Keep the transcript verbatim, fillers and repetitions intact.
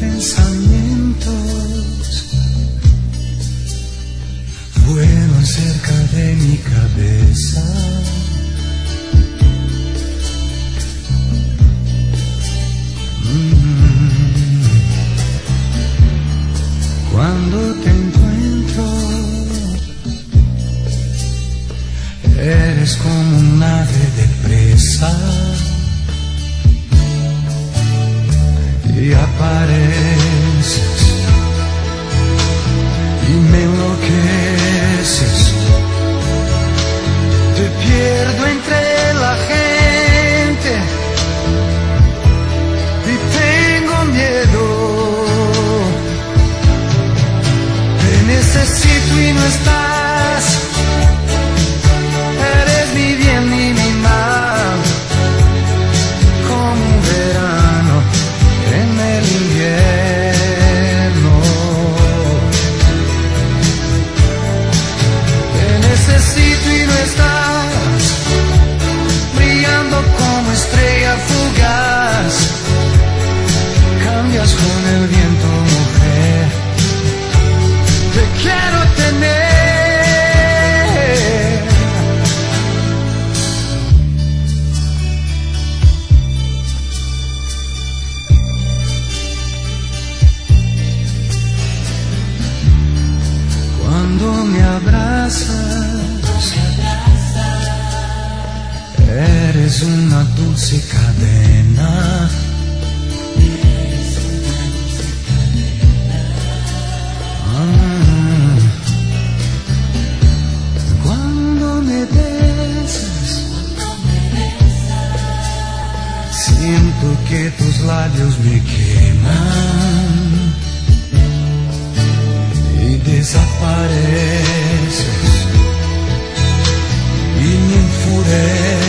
pensamientos vuelan cerca de mi cabeza. Mm. Cuando te encuentro, eres como un ave de presa. Y apareces y me enloqueces. Te pierdo entre la gente y tengo miedo. Te necesito y no estás. Eres mi bien y mi mal, como un verano en el invierno. Te necesito y no estás, brillando como estrella fugaz. Cambias con el viento, mujer. Te quiero tener. Cuando me abrazas, eres una dulce cadena. Ah, cuando me besas, siento que tus labios me queman. Desapareces y me enfureces.